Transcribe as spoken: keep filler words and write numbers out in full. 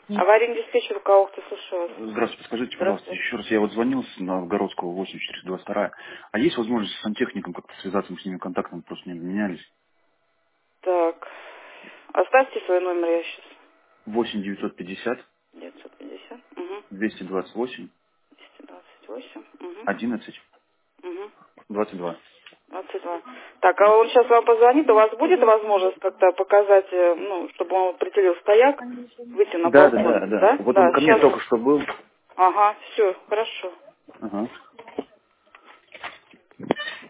Аварийный диспетчер Каухта, слушаю вас. Здравствуйте, скажите, пожалуйста, Здравствуйте. еще раз, я вот звонил с Новгородского восемь четыреста двадцать два, а есть возможность с сантехником как-то связаться, мы с ними контактом просто не обменялись? Так, оставьте свой номер, я сейчас. восемь девятьсот пятьдесят девятьсот пятьдесят. Угу. двести двадцать восемь двести двадцать восемь. Угу. одиннадцать Угу. двадцать два. двадцать два. Так, а он сейчас вам позвонит, у вас будет возможность как-то показать, э, ну, чтобы он определил стояк, выйти на Да, да, балкон, да, да. да? Вот он Да, ко мне сейчас. только что был. Ага, все, хорошо. Ага.